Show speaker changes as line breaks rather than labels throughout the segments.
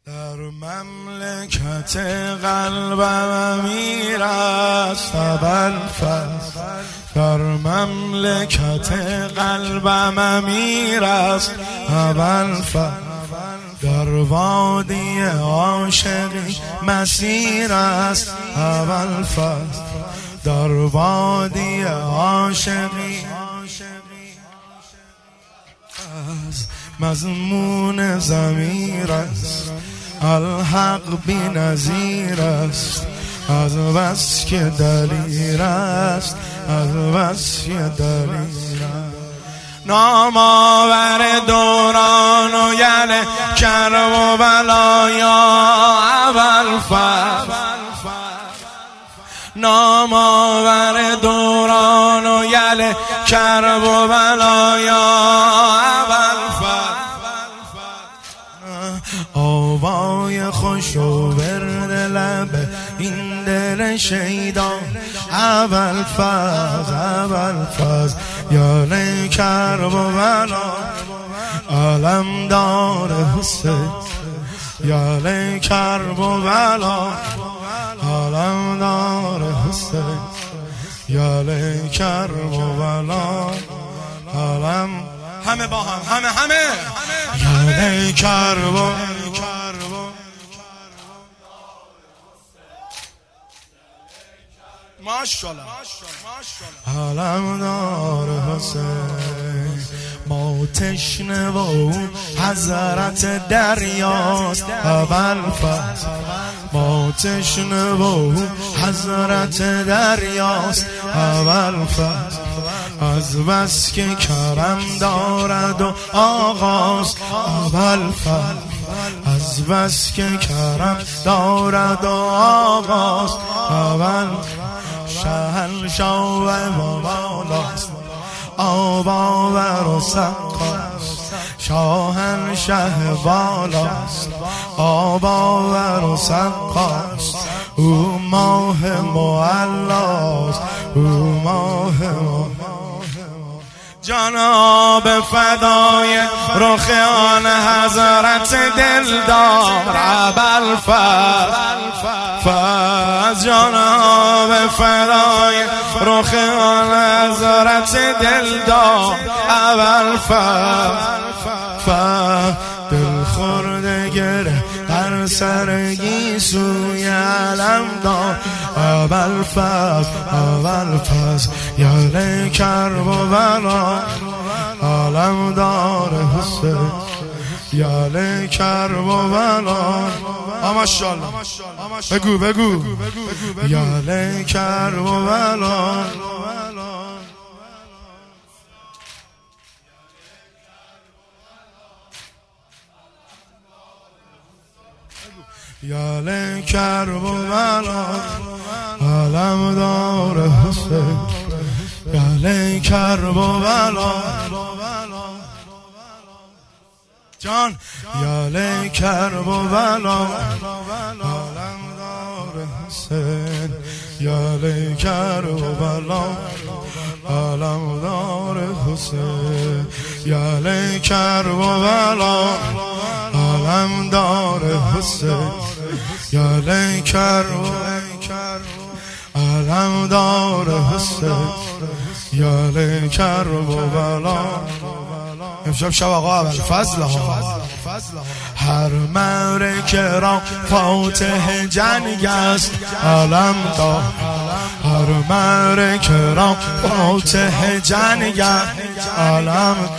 در مملکت قلبم امیر است ابوالفضل، در مملکت قلبم امیر است ابوالفضل، در وادی عاشقی مسیر است ابوالفضل، در وادی عاشقی مضمون ضمیر است، الحق بی نظیر است، از بس که دلیر است، از بس که دلیر است. نام آور دوران و یل کرب و بلایا ابوالفضل، نام آور دوران و یل کرب و بلایا ابوالفضل، آوای خوش و ورد لب این دل شیدا ابوالفضل، ابوالفضل یال کرب و بلا علمدار حسین، یال کرب و بلا علمدار حسین، یال کرب و بلا علم همه با هم همه یال کرب و ماشاءالله علمدار حسین، ما تشنه و او حضرت دریاست ابوالفضل، ما تشنه و او حضرت دریاست ابوالفضل، از بس که کرم دارد و آغاز ابوالفضل، از بس که کرم دارد و آغاز ابوالفضل، شهنشاه و بالاست آباور و سقاست، شاهنشه بالاست آباور و سقاست، او ماه معلاست، او ماه جناب فدای رخ آن حضرت دلدار ابوالفضل، جناب فدای رخ آن حضرت دلدار ابوالفضل، دل خورده گره در سر گیسوی علمدار ابوالفضل، ابوالفضل یال کرب و بلا علمدار حسین، یال کرب و بلا ماشاءالله بگو یال کرب و بلا یال کرب و بلا علمدار حسین، یال کرب و بلا جان، یال کرب و بلا علمدار حسین، یال کرب و بلا علمدار حسین، یال کرب و بلا علمدار حسین، یال کرب علمدار حسین، یال کرب و بلا. امشب شب آقا ابوالفضل ها، هر معرکه را فاتح جنگ است علمدار، هر معرکه را فاتح جنگ است علمدار،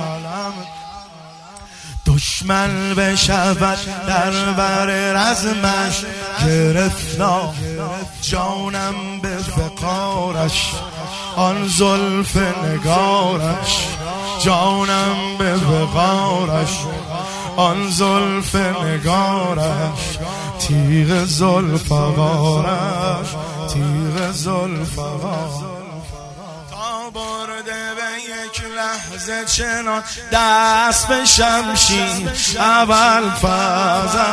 دشمن بشود در بر رزمش گرفتار، جانم به فقارش آن زلف نگارش، جانم به فقارش آن زلف نگارش، تیغ زلفقارش، تیغ زلفقارش، تا برده به یک لحظه چنان دست به شمشیر ابوالفضل،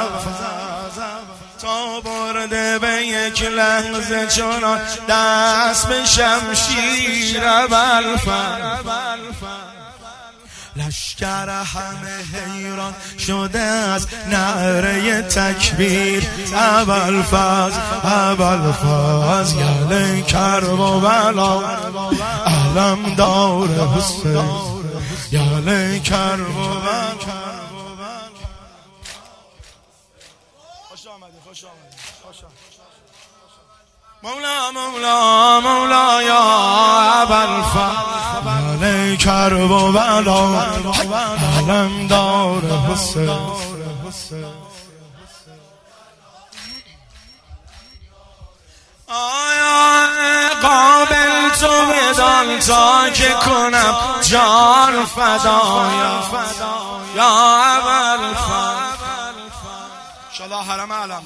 تا برده به یک لحظه چنان دست به شمشیر ابوالفضل، لشکر همه حیران شده از نعره تکبیر. ابوالفضل یله کرب و بلا علم دار حسین یله کرب و بلا. مولا یا ابوالفضل یله کرب و بلا علم دار حسین. آیا قابل تو بدان تا که کنم جان فدایا یا ابوالفضل. انشاءالله حرم علم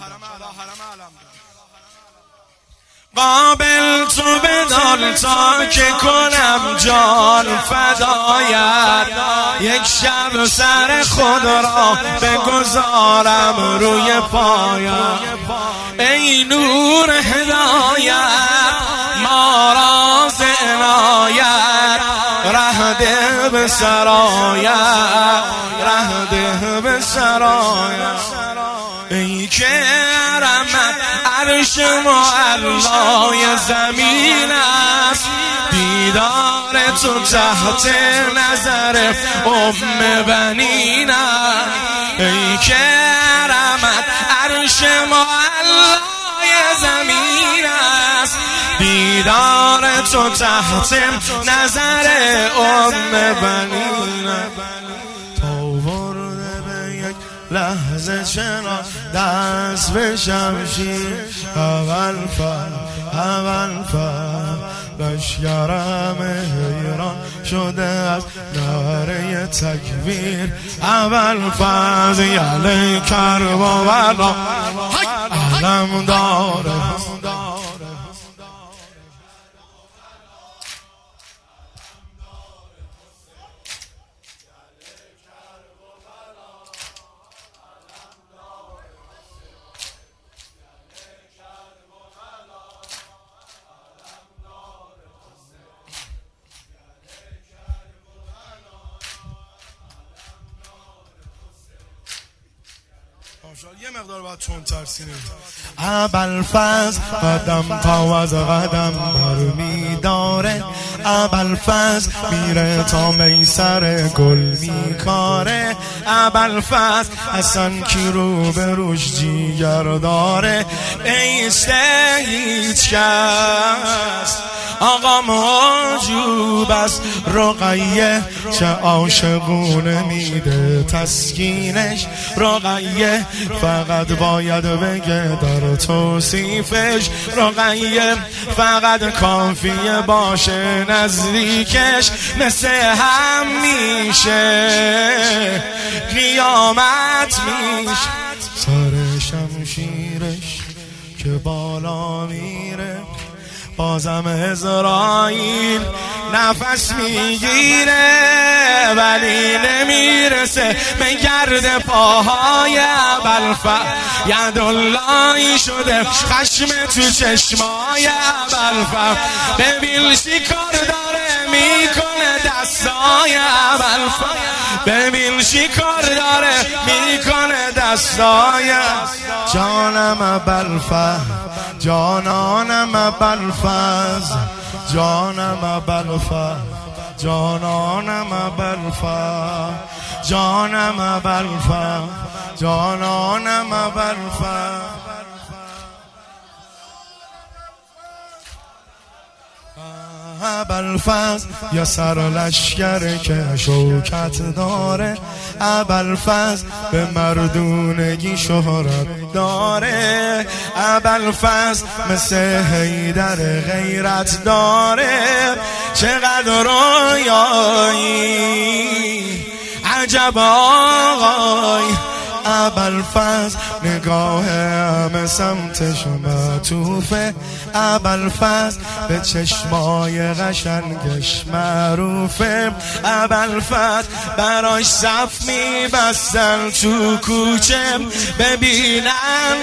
قابل تو بدان تا که کنم جان فدایت. یک شب سر خود را بگذارم روی پایت. ای نور هدایت ما را ز عنایت ره ده به سرایت ره ده به سرایت. ای کرمت عرش معلای زمین است دیدار تو تحت نظر ام بنین است. ای کرمت عرش معلای زمین است دیدار تو تحت نظر ام بنین است. لحظه چرا دست به شمشیر ابوالفضل لشکرم حیران شده از نعره تکبیر. ابوالفضل یله کرب و بلا علم دار یه مقدار باید چون ترسینه. ابوالفضل قدم تا از قدم برمی داره. ابوالفضل میره تا میسر گل میکاره. ابوالفضل اصلا کی رو به روش جیگر داره. ایسته هیچ کس آقا موجوب است. رقیه چه عاشقونه میده تسکینش. رقیه فقط باید بگه در توصیفش. رقیه فقط کافیه باشه نزدیکش. مثل هم میشه قیامت میشه. سر شمشیرش که بالا میره بازم اسرائیل نفس میگیره ولی نمیرسه به گرد پاهای ابوالفضل. یداللهی شده خشم تو چشمای ابوالفضل. ببین چیکار داره میکنه دستای ابوالفضل. ببین چیکار داره میکنه دستای. جانم ابوالفضل جانانم ابوالفضل جانم ابوالفضل جانانم ابوالفضل جانم ابوالفضل جانانم ابوالفضل. ابوالفضل یا سر لشکر که شوکت داره. ابوالفضل به مردونگی شهرت داره. ابوالفضل مثل حیدر غیرت داره. چقدر رویایی عجب آقای ابوالفضل. نگاه همه سمتش معطوفه. ابوالفضل به چشمای قشنگش معروفه. ابوالفضل براش صف میبستن تو کوچه ببینن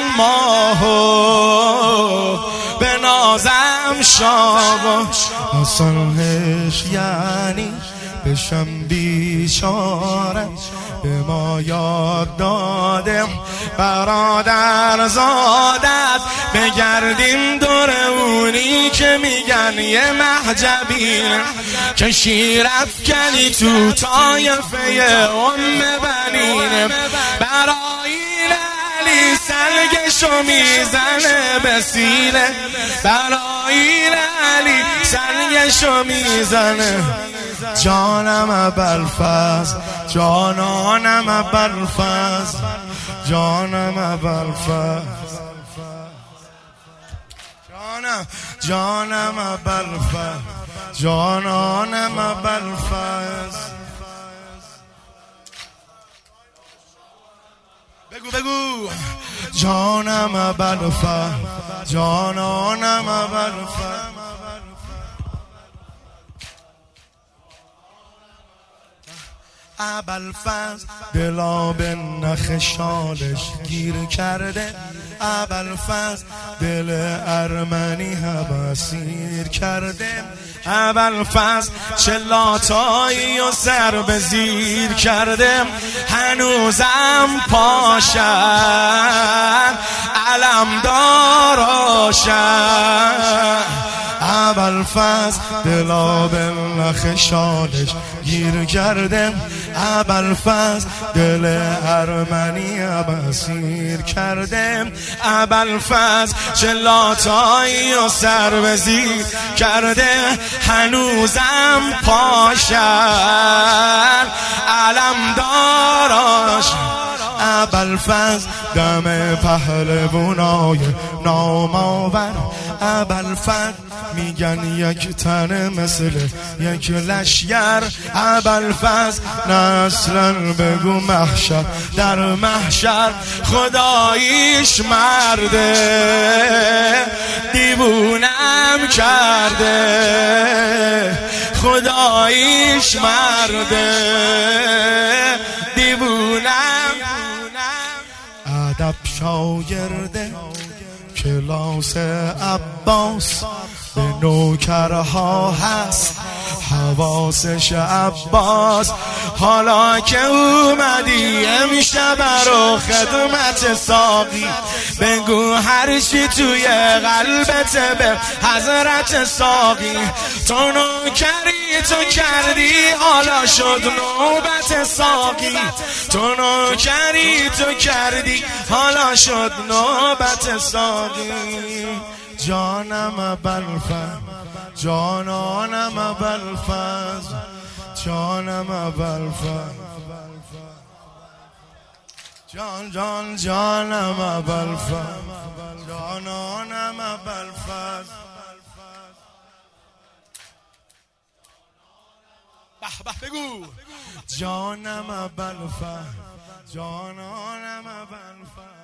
ماهو به نازم شابو. حسنش یعنی بشم بیچاره به ما یاد داده برادر زادت بگردیم دور اونی که میگن یه محجبین که شیرت کنی تو طایفه ام بنین برای علی سلگشو میزنه به سینه برای علی سلگشو میزنه جانم ابوالفضل جانانم ابوالفضل جانم ابوالفضل جانم ابوالفضل جانانم ابوالفضل بگو جانم ابوالفضل جانانم ابوالفضل ابوالفضل دلا به نخ شالش گیر کرده ابوالفضل دل ارمنی اسیر کرده ابوالفضل چه لاتایی و سر به زیر کرده هنوزم پاشن علمداراشن ابوالفضل دلا به نخ شالش گیر کرده ابوالفضل دل ارمنی اسیر کرده ابوالفضل چه لاتایی و سر به زیر کرده هنوزم پاشن علمداراش ابوالفضل دم پهلوانای نامآور ابوالفضل میگن یک تن مثل یک لشگر ابوالفضل نه اصلا بگو محشر در محشر خداییش مرده دیوونم کرده خداییش مرده دیوونم ادب شاگرده کلاس عباس به نوکرها هست حواسش عباس حالا که اومدی امشب رو خدمت ساقی بگو هر چی توی قلبت به حضرت ساقی تو نوکری تو کردی حالا شد نوبت ساقی تو نوکری تو کردی حالا شد نوبت ساقی جانم ابوالفضل جانانم ابوالفضل جانم ابوالفضل جانم ابوالفضل جانانم ابوالفضل بگو جانم ابوالفضل جانانم ابوالفضل